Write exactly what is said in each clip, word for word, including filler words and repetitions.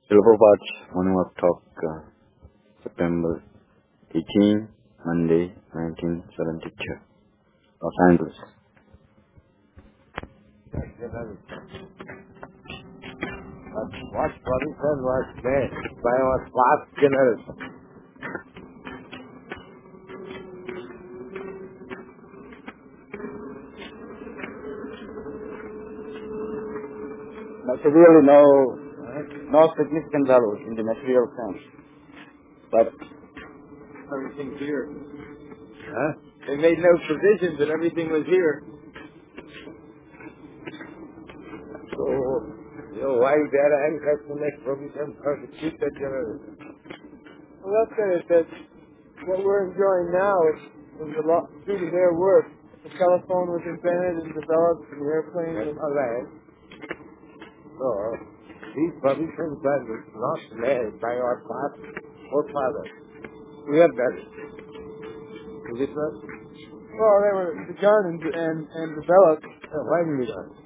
Silver Watch Morning Walk Talk, uh, September eighteenth, Monday, nineteen seventy-two, Los Angeles. What position was there by our past generation? Materially no, no significant value in the material sense, but Everything's here. huh? They made no provisions and everything was here. So, you know, why there and has to make provision for the future generation? Well, that's it. That what we're enjoying now is, is a lot due to their work. The telephone was invented and developed, and the airplane. That's Was, all right. So, these provisions are not made by our past forefathers. We have done it. Is it not? well, they were begun and and, and developed. Uh, why did we done?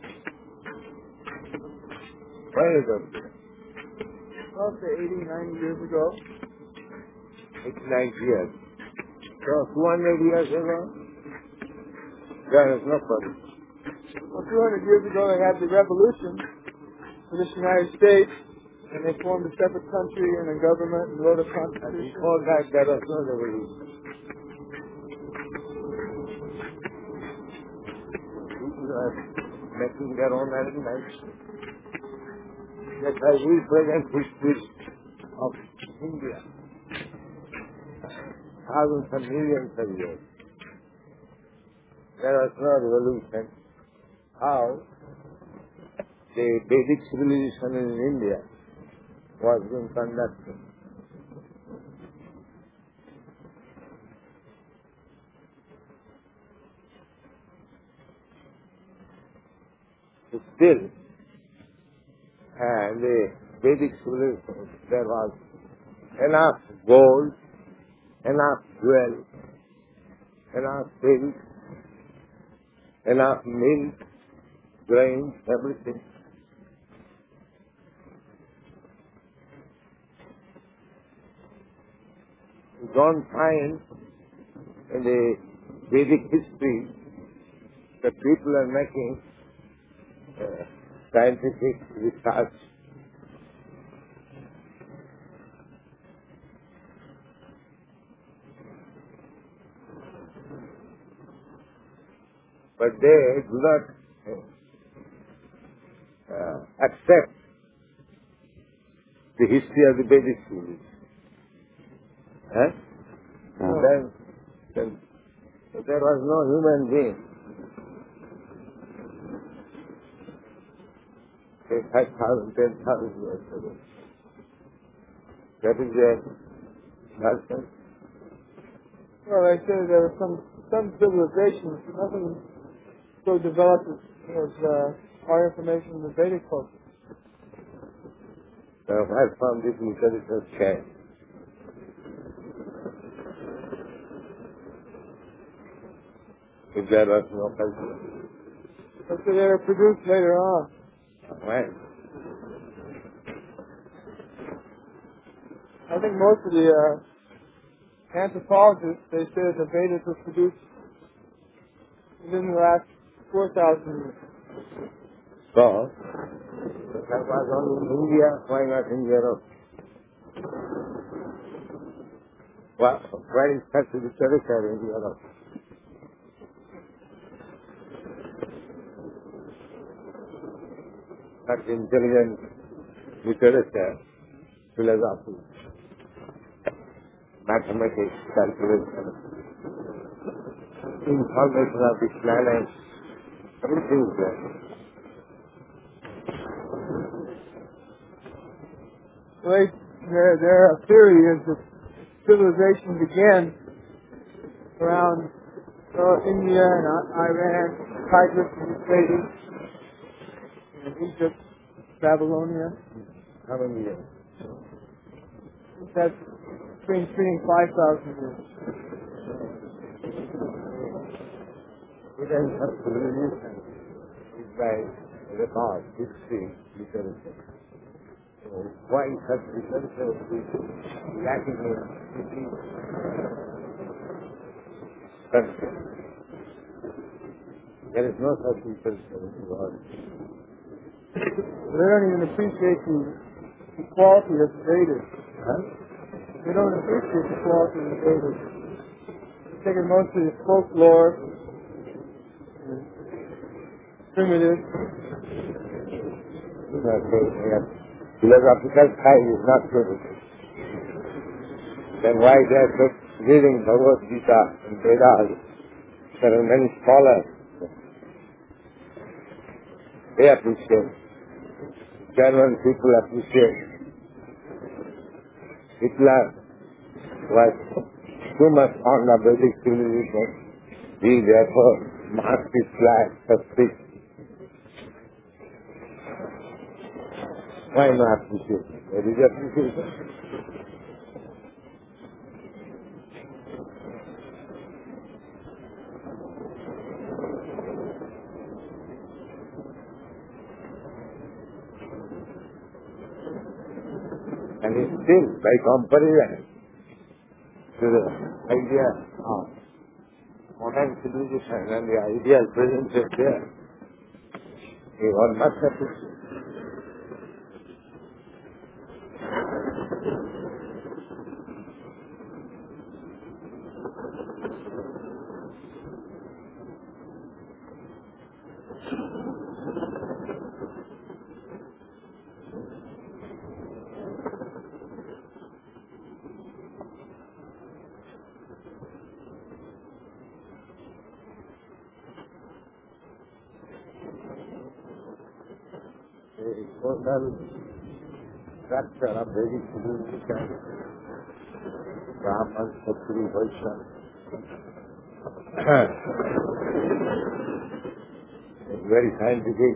Why is it? Well, say eighty, ninety years ago. It's ninety years. So, two hundred years ago, there is no problem. Well, two hundred years ago, they had the revolution for this United States, and they formed a separate country and a government and wrote a And constitution. before that, there was no revolution. People are making their own arrangements. That I represent history of India. Thousands and millions of years. There was no revolution. How the Vedic civilization in India was being conducted. Still, and the Vedic civilization, there was enough gold, enough jewels, enough silk, enough milk, grains, everything. You don't find in the Vedic history that people are making uh, scientific research. But they do not uh, accept the history of the Vedic civilization. Huh? And then, then there was no human being. Say five thousand, ten thousand years ago. That is their nonsense. Well, they say there were some some civilizations, nothing so developed as, as uh, our information in the Vedic culture. So right from this intelligence came. If there was no culture. But so they were produced later on. When? I think most of the uh, anthropologists, they say that the Vedas were produced within the last four thousand years. So, that was only in India, why not in Europe? Well, where is such a literature in Europe? Such intelligent literature, philosophy, mathematics, calculation, information of the planet, everything is there. So they, their, their theory is that civilization began around uh, India and I- Iran, Tigris and Euphrates, and Egypt, Babylonia. How many years? That's between three and five thousand years. Even such civilization is by record, history, literature. Uh, why such researchers is lacking in disease concept. There is no such researcher in the world. They don't even appreciate the, the quality of the Vedas. Huh? They don't appreciate the quality of the Vedas. They take it mostly as folklore, and primitive. Okay, yes. Philosophical side is not good. Then why they are just reading Bhagavad Gita and Vedas? There are many scholars. They appreciate. German people appreciate. Hitler was too much on the Vedic civilization. He therefore marked his flag suspect. Why not appreciate? There is appreciation. And it's still, by comparison to the idea of modern civilization and the ideal presented there, one must appreciate. The total structure of Vedic civilization, Brahman, Kshatriya, Vaishya, is very scientific.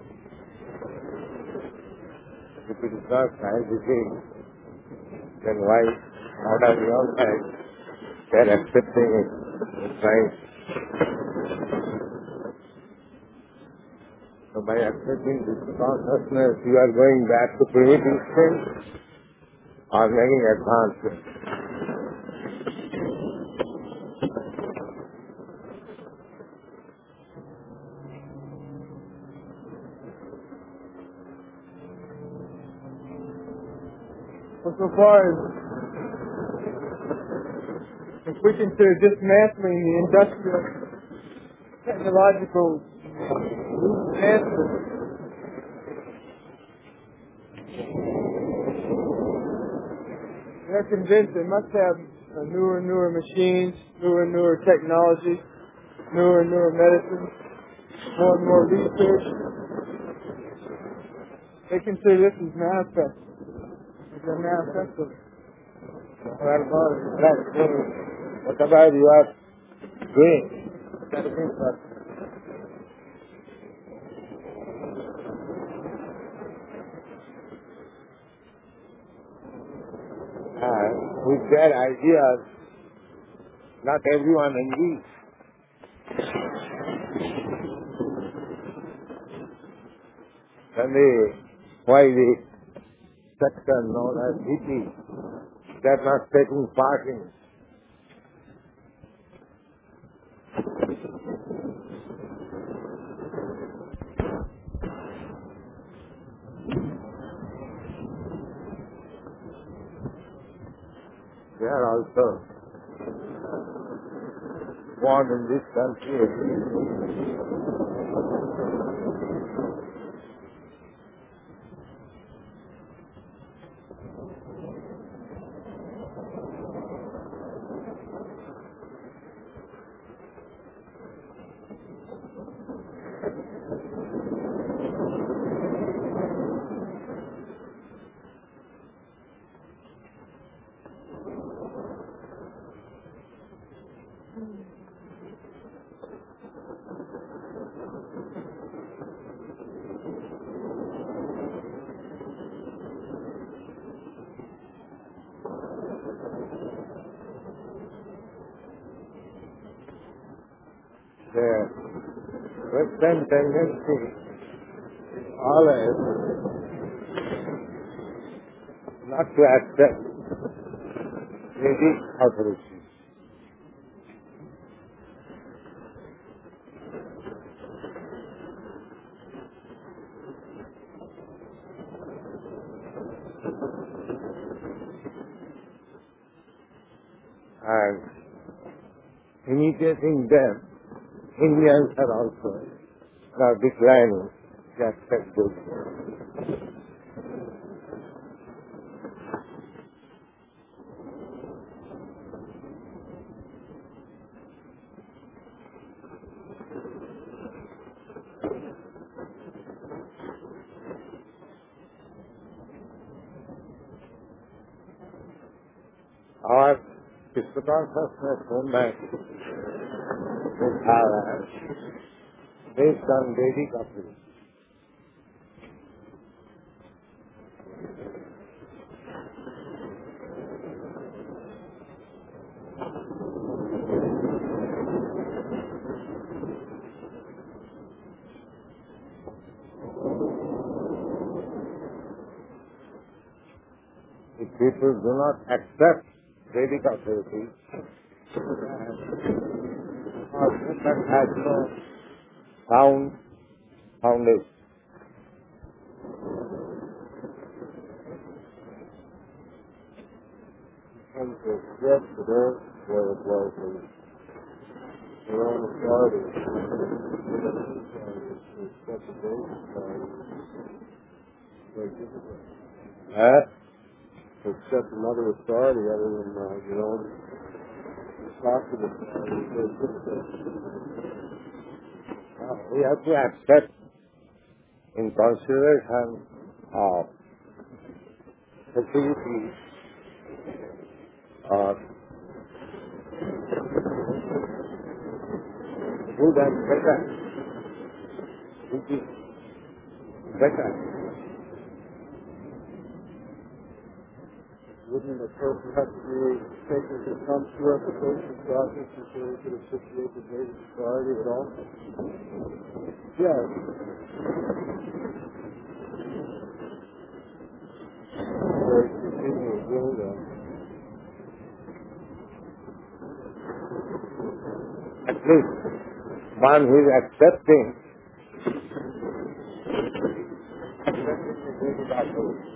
If it is not scientific, then why modern young guys, they are accepting it, right? So by accepting this consciousness, you are going back to primitive state or making advancement. So, so far as if we consider dismantling the industrial, technological advancements, they're convinced they must have uh, newer and newer machines, newer and newer technology, newer and newer medicine, more and more research. They consider this as manifest. It's a manifesto. Well, no, right. So, whatever you are doing, everything for uh, with their ideas, not everyone agrees. And they, why the section known as hippie, they are not taking part in it. They are also born in this country. The Western tendency always not to accept Vedic authority. And imitating them, Indians are also now declining to accept those. Our physical consciousness movement is our based on Vedic authority. If people do not accept Vedic authority, our movement has no sound foundation. And to accept their way of life, their own authority, to accept the Vedic authority, very difficult. Huh? To accept another authority other than uh, your own positive authority is very difficult. Uh, we have to accept in consideration of facilities or good and better, which is better. Wouldn't a person have to be taken to some purification process before he could appreciate the Vedic authority at all? Yes. So he continues doing that. At least one who is accepting, accepting the Vedic authority.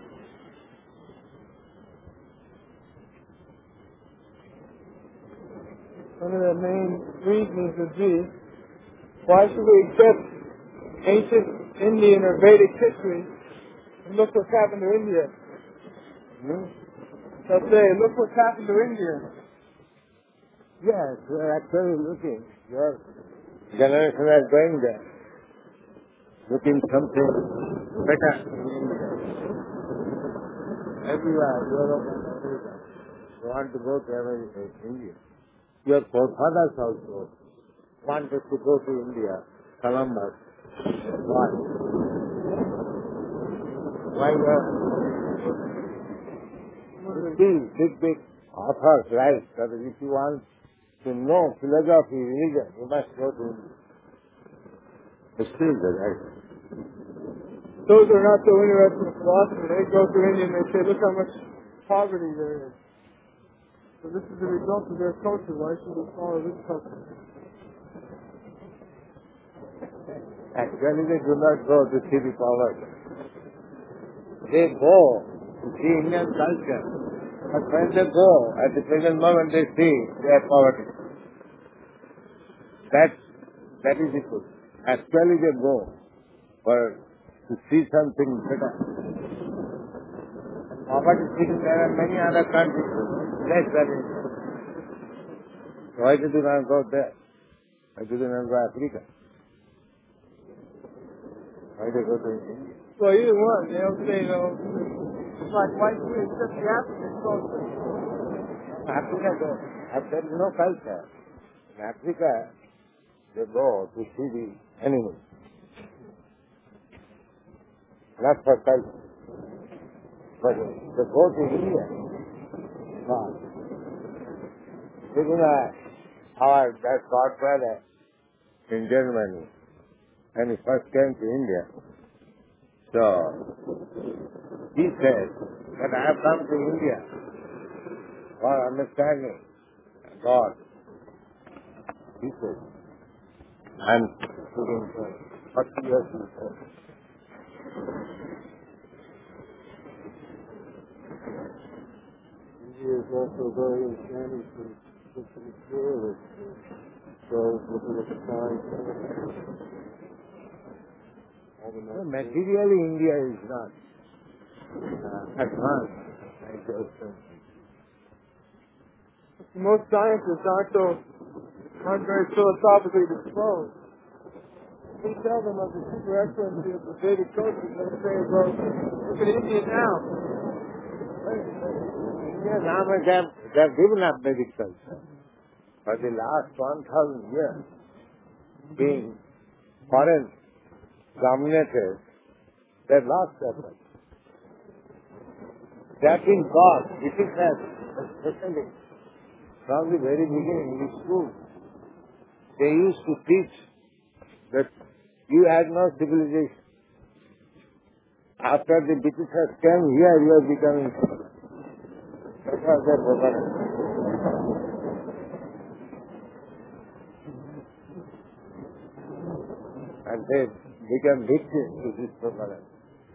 One of the main reasons would be, why should we accept ancient Indian or Vedic history and look what's happened to India? Hmm? They'll say, look what's happened to India. Yes, we are actually looking. Your generation is going there, looking something better in India. Everywhere, Europe and America. You want to go to America, India. Your forefathers also wanted to go to India, Columbus. Why? Why were big, big, big authors write that if you want to know philosophy, religion, you must go to India. But still they write. Those who are not so interested in philosophy, they go to India and they say, look how much poverty there is. So this is the result of their culture. Why should we follow this culture? Actually, they do not go to see the poverty. They go to see Indian culture. But when they go, at the present moment, they see their poverty. That, that is the truth. Actually, they go for to see something better. Poverty sitting there are many other countries, less than India. Why do they not go there? Why do they not go to Africa? Why do they go to India? Well, either one. They don't say, you know, it's like, why should we accept the African culture? Africa, they, there is no culture. In Africa, they go to see the animals. Not for culture. But they go to India. No. Even uh, our that godfather in Germany, when he first came to India, so he said But I have come to India for understanding God. He said, I am speaking for forty years before. India is also very enchanting for for materialists. So looking at the signs, all the So materially, India is not uh, advanced. I just think. Most scientists aren't so aren't very philosophically disposed. We tell them of the super excellency of the Vedic culture, they say, well, look at India now. India now they have, they have given up Vedic culture. For the last one thousand years, being foreign dominated, they have lost their culture. They have been taught, British has, especially from the very beginning in the school, they used to teach that you had no civilization. After the Britishers came here, you are becoming civilized. That was their propaganda. And they became victims to this propaganda.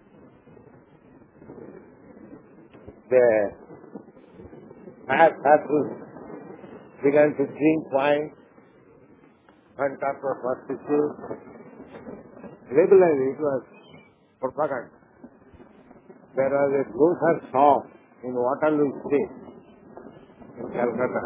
The fat Satus began to drink wine on top of prostitutes. Regularly, it was propaganda. There was a grocer's shop in Waterloo Street in Calcutta.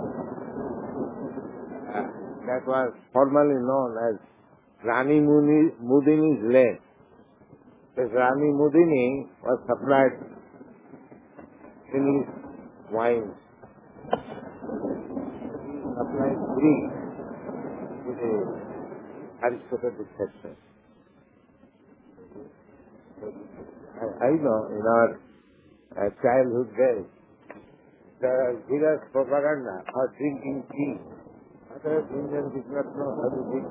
Uh, that was formerly known as Rani Muni, Mudini's Lane. This Rani Mudini was supplied English wines. He supplied free to the aristocratic section. I, I know in our uh, childhood days, the vigorous propaganda for drinking tea. Other Indians did not know how to drink.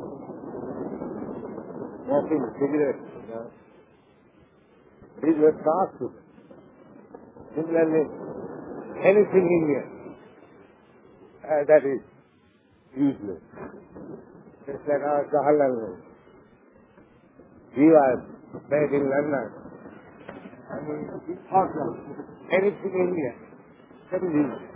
Smoking cigarettes, you know. These were taught to them. Similarly, anything Indian, uh, that is useless. Just like our Jawaharlal Nehru. He was made in London. I mean, he thought of anything Indian, that is useless.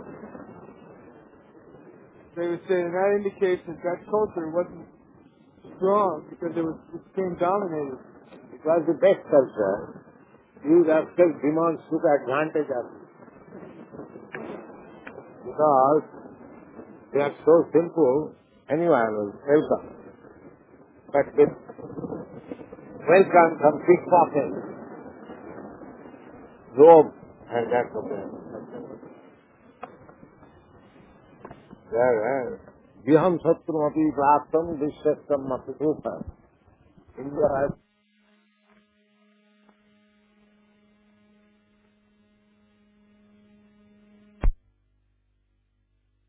They would say, and that indicates that that culture wasn't strong because it was it became dominated. It was the best culture. These aspect demons took advantage of it. Because they are so simple, anyone will welcome. But with welcome from pickpocket, robe, and that's okay. There, Viham Satrum Api Praptam Vishwastam Mapitupa. India has